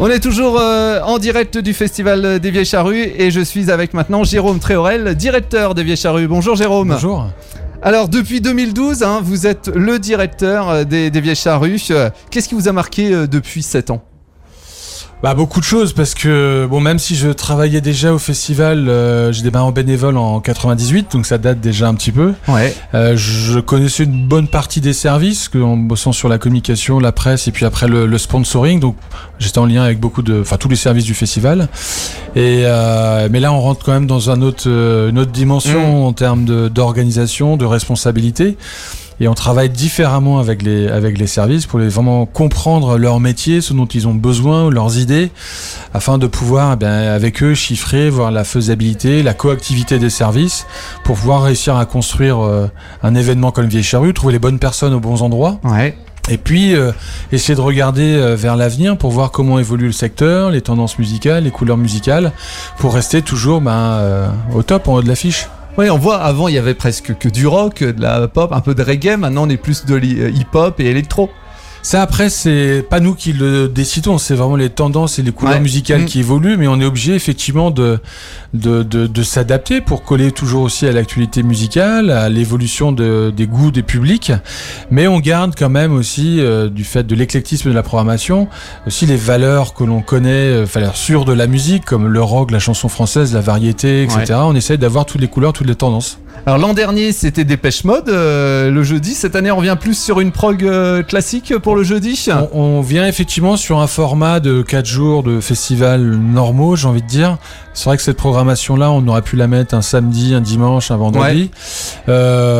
On est toujours en direct du Festival des Vieilles Charrues et je suis avec maintenant Jérôme Tréorel, directeur des Vieilles Charrues. Bonjour Jérôme. Bonjour. Alors depuis 2012, vous êtes le directeur des Vieilles Charrues. Qu'est-ce qui vous a marqué depuis 7 ans ? Beaucoup de choses, parce que même si je travaillais déjà au festival, j'ai démarré en bénévole en 98, donc ça date déjà un petit peu. Ouais. Je connaissais une bonne partie des services, en bossant sur la communication, la presse et puis après le sponsoring, donc j'étais en lien avec tous les services du festival. Mais là on rentre quand même dans une autre dimension en termes d'organisation, de responsabilité. Et on travaille différemment avec les services pour vraiment comprendre leur métier, ce dont ils ont besoin, leurs idées, afin de pouvoir, avec eux, chiffrer, voir la faisabilité, la coactivité des services, pour pouvoir réussir à construire un événement comme Vieilles Charrues, trouver les bonnes personnes aux bons endroits. Ouais. Et puis, essayer de regarder vers l'avenir pour voir comment évolue le secteur, les tendances musicales, les couleurs musicales, pour rester toujours au top, en haut de l'affiche. Oui, on voit, avant il y avait presque que du rock, de la pop, un peu de reggae, maintenant on est plus de hip-hop et électro. Ça, après, c'est pas nous qui le décidons, c'est vraiment les tendances et les couleurs musicales qui évoluent, mais on est obligé effectivement de s'adapter pour coller toujours aussi à l'actualité musicale, à l'évolution des goûts des publics, mais on garde quand même aussi, du fait de l'éclectisme de la programmation, aussi les valeurs que l'on connaît, valeurs sûres de la musique, comme le rock, la chanson française, la variété, etc. Ouais. On essaie d'avoir toutes les couleurs, toutes les tendances. Alors l'an dernier c'était Dépêche Mode le jeudi, cette année on revient plus sur une prog classique pour le jeudi. On vient effectivement sur un format de 4 jours de festival normaux, j'ai envie de dire. C'est vrai que cette programmation-là, on aurait pu la mettre un samedi, un dimanche, un vendredi. Ouais.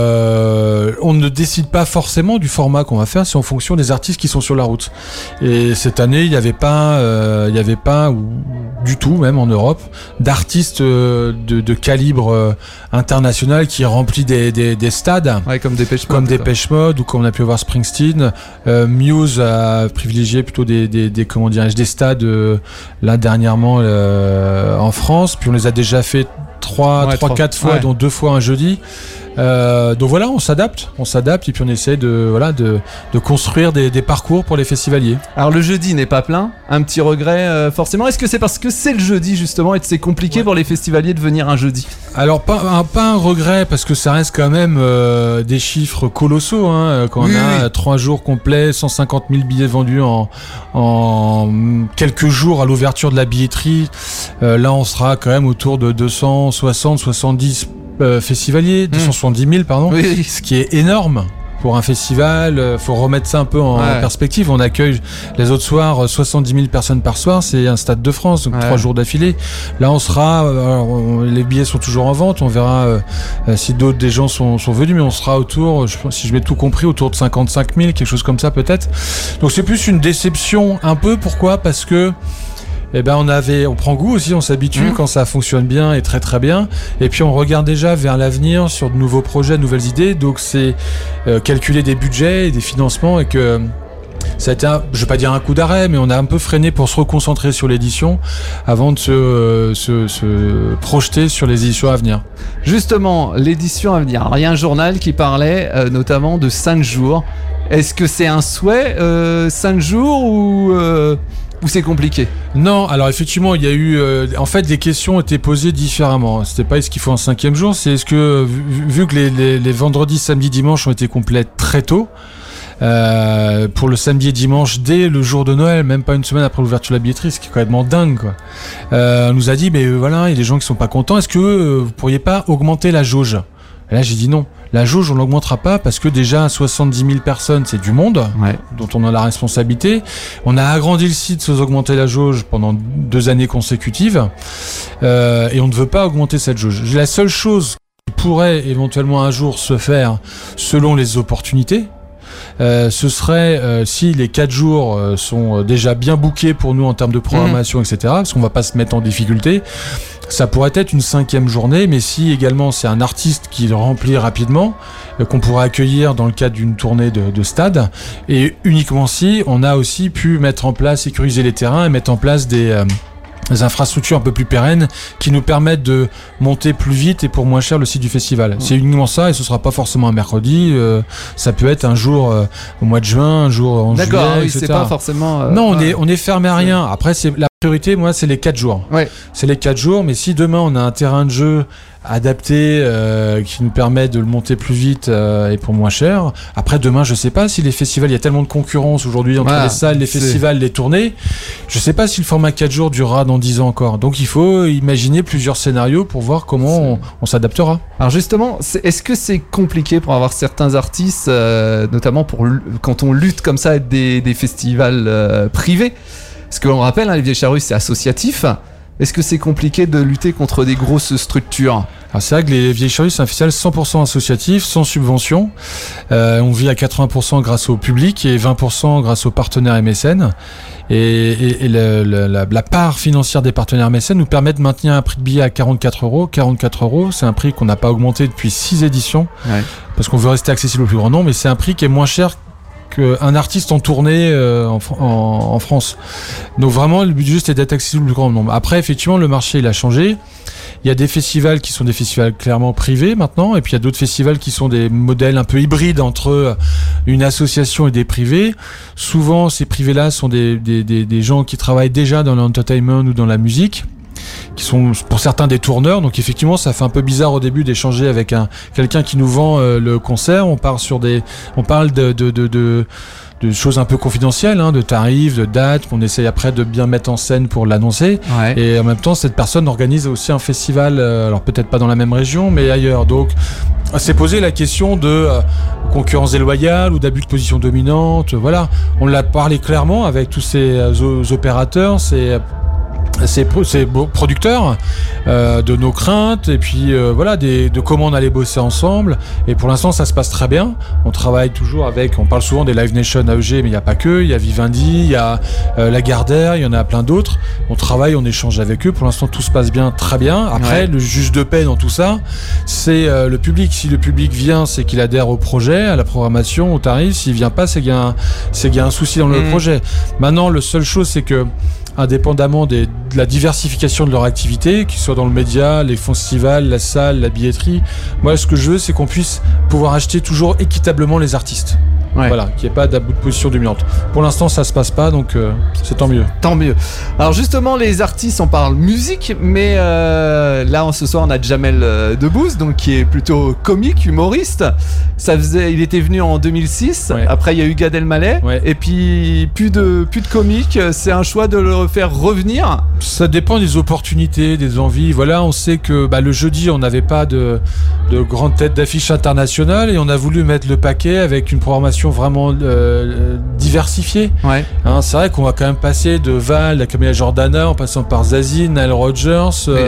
On ne décide pas forcément du format qu'on va faire, c'est en fonction des artistes qui sont sur la route. Et cette année, il n'y avait pas, ou du tout, même en Europe, d'artistes de calibre international qui remplit des stades. Ouais, comme Dépêche Mode, ou comme on a pu voir Springsteen. Muse a privilégié plutôt des stades, là dernièrement, en France, puis on les a déjà fait 3-4 fois, dont 2 fois un jeudi. Donc voilà, on s'adapte et puis on essaie de construire des parcours pour les festivaliers. Alors le jeudi n'est pas plein, un petit regret forcément. Est-ce que c'est parce que c'est le jeudi justement et que c'est compliqué pour les festivaliers de venir un jeudi ? Alors pas un regret, parce que ça reste quand même des chiffres colossaux, quand on a 3 jours complets, 150 000 billets vendus en quelques jours à l'ouverture de la billetterie. Là on sera quand même autour de 270 festivaliers, 270 000 pardon, ce qui est énorme pour un festival. Faut remettre ça un peu en perspective. On accueille les autres soirs 70 000 personnes par soir, c'est un Stade de France, donc 3 jours d'affilée. Là on sera, les billets sont toujours en vente, on verra si d'autres des gens sont venus, mais on sera autour, si je m'ai tout compris, autour de 55 000, quelque chose comme ça peut-être. Donc c'est plus une déception un peu. Pourquoi ? Parce que on prend goût aussi, on s'habitue quand ça fonctionne bien et très très bien. Et puis on regarde déjà vers l'avenir sur de nouveaux projets, de nouvelles idées. Donc c'est calculer des budgets et des financements, et que ça a été, je vais pas dire un coup d'arrêt, mais on a un peu freiné pour se reconcentrer sur l'édition avant de se projeter sur les éditions à venir. Justement, l'édition à venir. Alors, il y a un journal qui parlait notamment de 5 jours. Est-ce que c'est un souhait, 5 jours ou c'est compliqué ? Non, alors effectivement, il y a eu... en fait, les questions étaient posées différemment. C'était pas est-ce qu'il faut un 5e jour, c'est est-ce que, vu que les vendredis, samedis, dimanches ont été complets très tôt, pour le samedi et dimanche, dès le jour de Noël, même pas une semaine après l'ouverture de la billetterie, ce qui est complètement dingue, quoi. On nous a dit, il y a des gens qui sont pas contents, est-ce que vous pourriez pas augmenter la jauge ? Et là, j'ai dit non. La jauge, on l'augmentera pas, parce que déjà 70 000 personnes, c'est du monde dont on a la responsabilité. On a agrandi le site sans augmenter la jauge pendant 2 années consécutives, et on ne veut pas augmenter cette jauge. La seule chose qui pourrait éventuellement un jour se faire selon les opportunités, ce serait si les 4 jours sont déjà bien bookés pour nous en termes de programmation, etc., parce qu'on va pas se mettre en difficulté. Ça pourrait être une 5e journée, mais si également c'est un artiste qui le remplit rapidement, qu'on pourrait accueillir dans le cadre d'une tournée de stade, et uniquement si on a aussi pu mettre en place, sécuriser les terrains et mettre en place des infrastructures un peu plus pérennes qui nous permettent de monter plus vite et pour moins cher le site du festival. C'est uniquement ça et ce sera pas forcément un mercredi, ça peut être un jour au mois de juin, un jour en juillet, oui, etc. c'est pas forcément... Non, on est fermé à rien. Après, c'est la priorité, moi, c'est les 4 jours. Ouais. C'est les 4 jours, mais si demain on a un terrain de jeu adapté qui nous permet de le monter plus vite et pour moins cher. Après demain, je sais pas si les festivals, il y a tellement de concurrence aujourd'hui entre les salles, les festivals, les tournées. Je sais pas si le format 4 jours durera dans 10 ans encore. Donc il faut imaginer plusieurs scénarios pour voir comment on s'adaptera. Alors justement, est-ce que c'est compliqué pour avoir certains artistes, notamment quand on lutte comme ça avec des festivals privés? Parce qu'on rappelle, les Vieilles Charrues, c'est associatif. Est-ce que c'est compliqué de lutter contre des grosses structures? Alors c'est vrai que les Vieilles Charrues, c'est un festival 100% associatif, sans subvention. On vit à 80% grâce au public et 20% grâce aux partenaires et mécènes. Et la part financière des partenaires mécènes nous permet de maintenir un prix de billet à 44 €. 44 €, c'est un prix qu'on n'a pas augmenté depuis 6 éditions. Ouais. Parce qu'on veut rester accessible au plus grand nombre. Mais c'est un prix qui est moins cher qu'un artiste en tournée en France. Donc vraiment, le but juste est d'être accessible au plus grand nombre. Après, effectivement, le marché, il a changé. Il y a des festivals qui sont des festivals clairement privés maintenant, et puis il y a d'autres festivals qui sont des modèles un peu hybrides entre une association et des privés. Souvent, ces privés-là sont des gens qui travaillent déjà dans l'entertainment ou dans la musique, qui sont pour certains des tourneurs. Donc effectivement, ça fait un peu bizarre au début d'échanger avec quelqu'un qui nous vend le concert. On parle de choses un peu confidentielles, de tarifs, de dates, qu'on essaye après de bien mettre en scène pour l'annoncer. Ouais. Et en même temps, cette personne organise aussi un festival, alors peut-être pas dans la même région, mais ailleurs. Donc, s'est posé la question de concurrence déloyale ou d'abus de position dominante. Voilà, on l'a parlé clairement avec tous ces opérateurs, ces producteurs de nos craintes et puis de comment on allait bosser ensemble. Et pour l'instant, ça se passe très bien. On travaille toujours on parle souvent des Live Nation AEG, mais il n'y a pas que. Il y a Vivendi, il y a Lagardère, il y en a plein d'autres. On travaille, on échange avec eux. Pour l'instant, tout se passe bien, très bien. Après, le juge de paix dans tout ça, c'est le public. Si le public vient, c'est qu'il adhère au projet, à la programmation, au tarif. S'il vient pas, c'est qu'il y a un souci dans le projet. Maintenant, la seule chose, c'est que indépendamment de la diversification de leur activité, qu'ils soient dans le média, les festivals, la salle, la billetterie. Moi, ce que je veux, c'est qu'on puisse pouvoir acheter toujours équitablement les artistes. Ouais. Voilà, qu'il n'y ait pas d'abus de position dominante. Pour l'instant, ça se passe pas, donc c'est tant mieux. Tant mieux. Alors justement, les artistes, on parle musique, mais là, ce soir, on a Jamel Debbouze, donc qui est plutôt comique, humoriste. Il était venu en 2006. Ouais. Après, il y a eu Gad Elmaleh. Ouais. Et puis plus de comique. C'est un choix de le faire revenir. Ça dépend des opportunités, des envies. Voilà, on sait que le jeudi, on n'avait pas de grande tête d'affiche internationale et on a voulu mettre le paquet avec une programmation vraiment diversifiée. Ouais. C'est vrai qu'on va quand même passer de Val à Camilla Jordana en passant par Zazie, Nile Rodgers,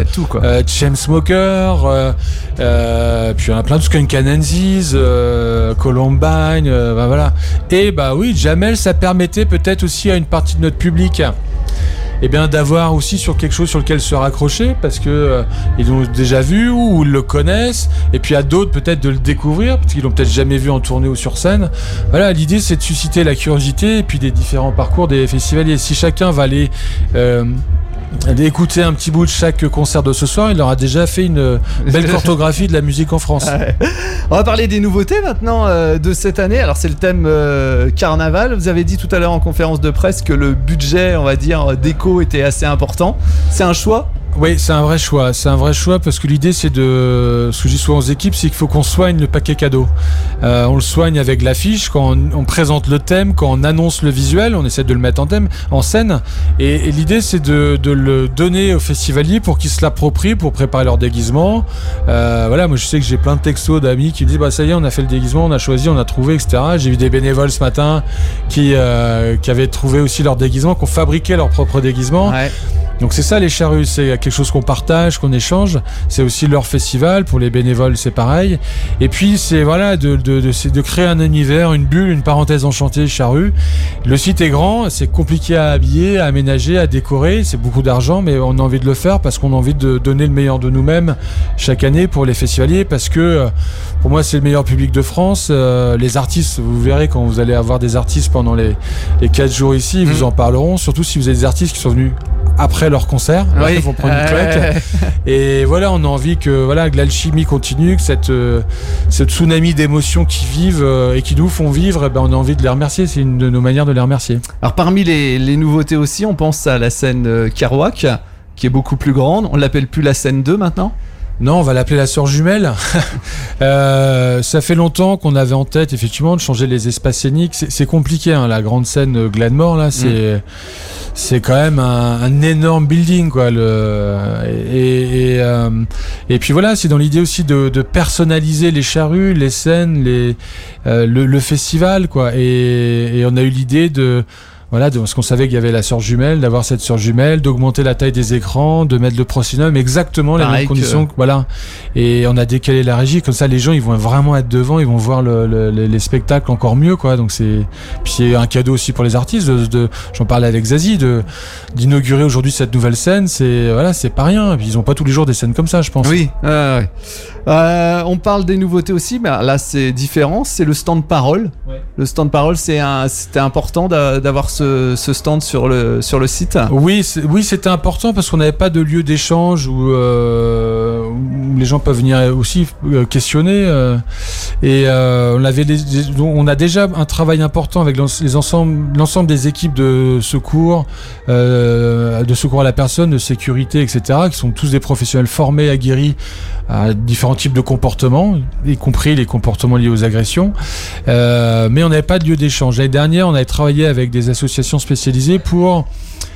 Chainsmokers, puis on a plein de Skunk Anansies, Columbine, voilà. Et oui, Jamel, ça permettait peut-être aussi à une partie de notre public d'avoir aussi sur quelque chose sur lequel se raccrocher parce que ils l'ont déjà vu ou ils le connaissent, et puis à d'autres peut-être de le découvrir parce qu'ils l'ont peut-être jamais vu en tournée ou sur scène. Voilà, l'idée c'est de susciter la curiosité et puis des différents parcours des festivaliers. Si chacun va aller écouter un petit bout de chaque concert de ce soir, il aura déjà fait une belle cartographie de la musique en France. Ouais. On va parler des nouveautés maintenant de cette année. Alors c'est le thème carnaval. Vous avez dit tout à l'heure en conférence de presse que le budget, on va dire, déco était assez important. C'est un choix ? Oui, c'est un vrai choix. C'est un vrai choix parce que l'idée, c'est ce que je dis souvent aux équipes, c'est qu'il faut qu'on soigne le paquet cadeau. On le soigne avec l'affiche, quand on présente le thème, quand on annonce le visuel, on essaie de le mettre en scène. Et l'idée, c'est de le donner aux festivaliers pour qu'ils se l'approprient, pour préparer leur déguisement. Voilà, moi je sais que j'ai plein de textos d'amis qui me disent ça y est, on a fait le déguisement, on a choisi, on a trouvé, etc. J'ai vu des bénévoles ce matin qui avaient trouvé aussi leur déguisement, qui ont fabriqué leur propre déguisement. Ouais. Donc c'est ça les charrues, c'est quelque chose qu'on partage, qu'on échange. C'est aussi leur festival, pour les bénévoles c'est pareil. Et puis c'est de créer un univers, une bulle, une parenthèse enchantée charrue. Le site est grand, c'est compliqué à habiller, à aménager, à décorer, c'est beaucoup d'argent, mais on a envie de le faire parce qu'on a envie de donner le meilleur de nous-mêmes chaque année pour les festivaliers, parce que pour moi c'est le meilleur public de France. Les artistes, vous verrez quand vous allez avoir des artistes pendant les 4 jours ici, ils vous en parleront, surtout si vous avez des artistes qui sont venus après leur concert. Ils vont prendre une claque. Et voilà, on a envie que l'alchimie continue, que ce tsunami d'émotions qui vivent et qui nous font vivre, on a envie de les remercier. C'est une de nos manières de les remercier. Alors parmi les nouveautés aussi, on pense à la scène Kerouac, qui est beaucoup plus grande. On l'appelle plus la scène 2 maintenant ? Non, on va l'appeler la sœur jumelle. Ça fait longtemps qu'on avait en tête effectivement de changer les espaces scéniques. C'est compliqué, hein, la grande scène Glenmore là, c'est quand même un énorme building quoi. Et puis voilà, c'est dans l'idée aussi de personnaliser les charrues, les scènes, le festival quoi. Et on a eu l'idée parce qu'on savait qu'il y avait la sœur jumelle, d'avoir cette sœur jumelle, d'augmenter la taille des écrans, de mettre le proscénum, exactement les mêmes conditions. Voilà. Et on a décalé la régie, comme ça les gens ils vont vraiment être devant, ils vont voir les spectacles encore mieux quoi. Donc puis c'est un cadeau aussi pour les artistes. J'en parlais avec Zazie d'inaugurer aujourd'hui cette nouvelle scène. C'est pas rien. Et puis ils ont pas tous les jours des scènes comme ça, je pense. Oui. On parle des nouveautés aussi, mais là c'est différent. C'est le stand parole. Ouais. Le stand parole, c'était important d'avoir ce stand sur le site. Oui, c'était important parce qu'on n'avait pas de lieu d'échange où les gens peuvent venir aussi questionner. On a déjà un travail important avec l'ensemble des équipes de secours à la personne, de sécurité, etc., qui sont tous des professionnels formés, aguerris à différents types de comportements, y compris les comportements liés aux agressions. Mais on n'avait pas de lieu d'échange. L'année dernière, on avait travaillé avec des associations spécialisées pour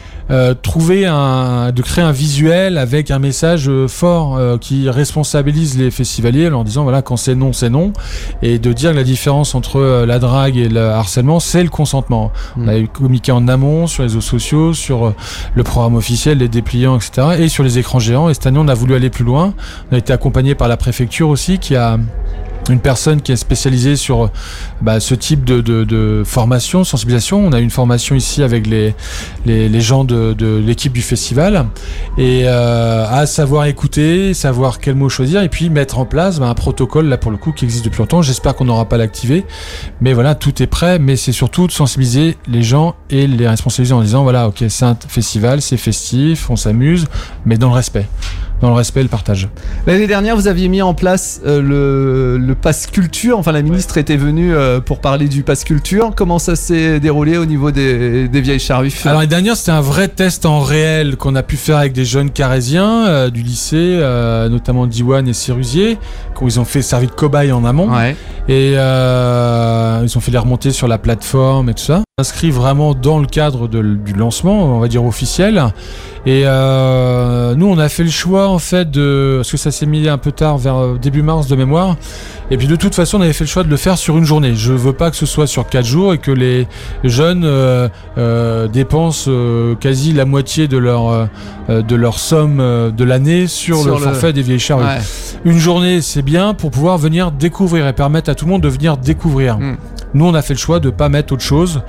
de créer un visuel avec un message fort qui responsabilise les festivaliers en leur disant quand c'est non, et de dire que la différence entre la drague et le harcèlement, c'est le consentement. On a communiqué en amont sur les réseaux sociaux, sur le programme officiel, les dépliants, etc., et sur les écrans géants. Et cette année, on a voulu aller plus loin. On a été accompagné par la préfecture aussi, qui a une personne qui est spécialisée sur ce type de formation, sensibilisation. On a une formation ici avec les gens de l'équipe du festival et à savoir écouter, savoir quel mot choisir et puis mettre en place un protocole là pour le coup qui existe depuis longtemps. J'espère qu'on n'aura pas à l'activer, mais voilà, tout est prêt. Mais c'est surtout de sensibiliser les gens et les responsabiliser en disant ok, c'est un festival, c'est festif, on s'amuse, mais dans le respect et le partage. L'année dernière, vous aviez mis en place le Pass Culture. Enfin, la ministre était venue pour parler du Pass Culture. Comment ça s'est déroulé au niveau des vieilles charrues ? Alors, l'année dernière, c'était un vrai test en réel qu'on a pu faire avec des jeunes carésiens du lycée, notamment Diwan et Sérusier, ils ont fait servi de cobaye en amont. Ouais. Et ils ont fait les remontées sur la plateforme et tout ça. Inscrit vraiment dans le cadre du lancement, on va dire officiel. Et nous, on a fait le choix en fait parce que ça s'est mis un peu tard, vers début mars de mémoire. Et puis de toute façon, on avait fait le choix de le faire sur une journée. Je veux pas que ce soit sur 4 jours et que les jeunes dépensent quasi la moitié de leur somme de l'année sur le forfait des vieilles charrues. Ouais. Une journée, c'est bien pour pouvoir venir découvrir et permettre à tout le monde de venir découvrir. Nous, on a fait le choix de ne pas mettre autre chose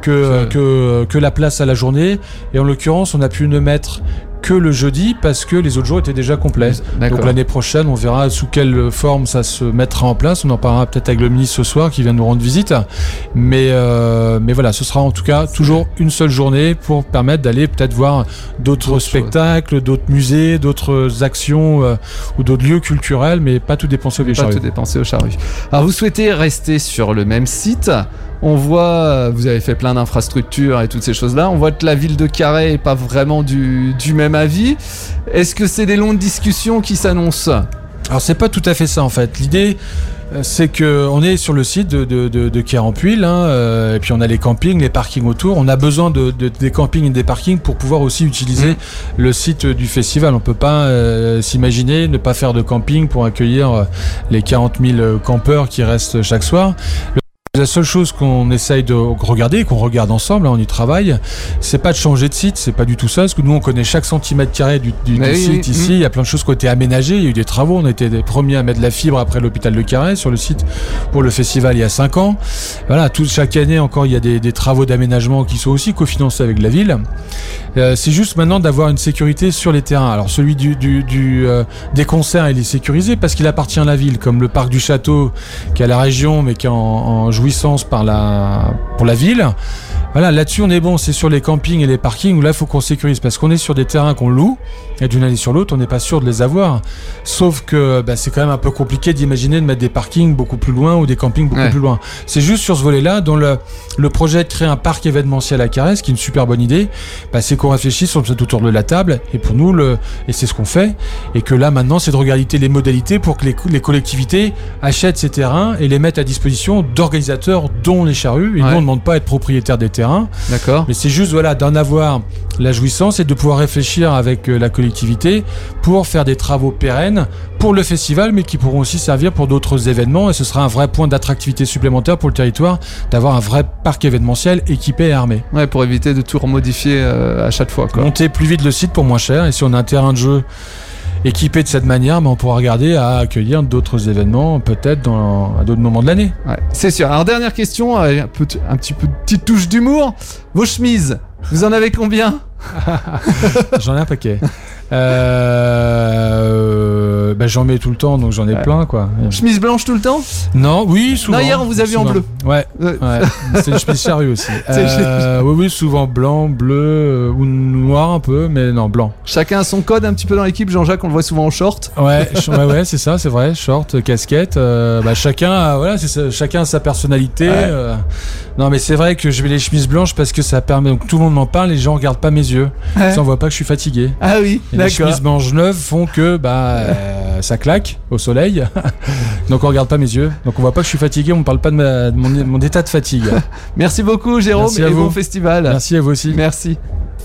que la place à la journée. Et en l'occurrence, on a pu ne mettre que le jeudi parce que les autres jours étaient déjà complets. D'accord. Donc l'année prochaine, on verra sous quelle forme ça se mettra en place. On en parlera peut-être avec le ministre ce soir qui vient nous rendre visite. Mais voilà, ce sera en tout cas toujours une seule journée pour permettre d'aller peut-être voir d'autres spectacles, d'autres musées, d'autres actions ou d'autres lieux culturels, mais pas tout dépenser aux charrues. Pas tout dépenser aux charrues. Alors vous souhaitez rester sur le même site. On voit, vous avez fait plein d'infrastructures et toutes ces choses-là. On voit que la ville de Carhaix n'est pas vraiment du même avis. Est-ce que c'est des longues discussions qui s'annoncent ? Alors c'est pas tout à fait ça en fait. L'idée, c'est qu'on est sur le site de Quirin-en-Puille, et puis on a les campings, les parkings autour. On a besoin des campings et des parkings pour pouvoir aussi utiliser le site du festival. On peut pas s'imaginer ne pas faire de camping pour accueillir les 40 000 campeurs qui restent chaque soir. La seule chose qu'on essaye de regarder, qu'on regarde ensemble, on y travaille, c'est pas de changer de site, c'est pas du tout ça, parce que nous on connaît chaque centimètre carré du site ici, il y a plein de choses qui ont été aménagées, il y a eu des travaux, on a été les premiers à mettre la fibre après l'hôpital de Carhaix sur le site pour le festival il y a 5 ans. Voilà, chaque année encore il y a des travaux d'aménagement qui sont aussi cofinancés avec la ville. C'est juste maintenant d'avoir une sécurité sur les terrains. Alors celui des concerts il est sécurisé parce qu'il appartient à la ville, comme le parc du château qui est à la région mais qui est en jouissance pour la ville. Voilà, là-dessus on est bon, c'est sur les campings et les parkings où là il faut qu'on sécurise parce qu'on est sur des terrains qu'on loue et d'une année sur l'autre on n'est pas sûr de les avoir. Sauf que c'est quand même un peu compliqué d'imaginer de mettre des parkings beaucoup plus loin ou des campings beaucoup plus loin. C'est juste sur ce volet-là dont le projet de créer un parc événementiel à Carrez, qui est une super bonne idée, c'est qu'on réfléchisse autour de la table et pour nous, et c'est ce qu'on fait, et que là maintenant c'est de regarder les modalités pour que les collectivités achètent ces terrains et les mettent à disposition d'organisateurs dont les charrues. Et nous on ne demande pas à être propriétaire des terrains. D'accord. Mais c'est juste d'en avoir la jouissance et de pouvoir réfléchir avec la collectivité pour faire des travaux pérennes pour le festival, mais qui pourront aussi servir pour d'autres événements. Et ce sera un vrai point d'attractivité supplémentaire pour le territoire d'avoir un vrai parc événementiel équipé et armé. Ouais, pour éviter de tout remodifier à chaque fois, quoi. Monter plus vite le site pour moins cher. Et si on a un terrain de jeu équipé de cette manière, on pourra regarder à accueillir d'autres événements, peut-être à d'autres moments de l'année. Ouais, c'est sûr. Alors dernière question, un petit peu petite touche d'humour. Vos chemises, vous en avez combien? J'en ai un paquet. J'en mets tout le temps, donc j'en ai plein, quoi. Chemise blanche tout le temps? Non, oui, souvent. Non, hier on vous a vu en bleu. Ouais. C'est une chemise charrue aussi. Oui, souvent blanc, bleu ou noir un peu, mais non, blanc. Chacun a son code un petit peu dans l'équipe. Jean-Jacques, on le voit souvent en short. Ouais, c'est ça, c'est vrai. Short, casquette. Chacun a sa personnalité. Ouais. Non, mais c'est vrai que je mets les chemises blanches parce que ça permet. Donc tout le monde m'en parle, les gens regardent pas mes yeux. Ouais. Ça, on voit pas que je suis fatigué. Ah oui, et d'accord. Les chemises blanches neuves font que ça claque au soleil. Donc on regarde pas mes yeux. Donc on voit pas que je suis fatigué. On me parle pas de mon état de fatigue. Merci beaucoup, Jérôme, et bon festival. Merci à vous aussi. Merci.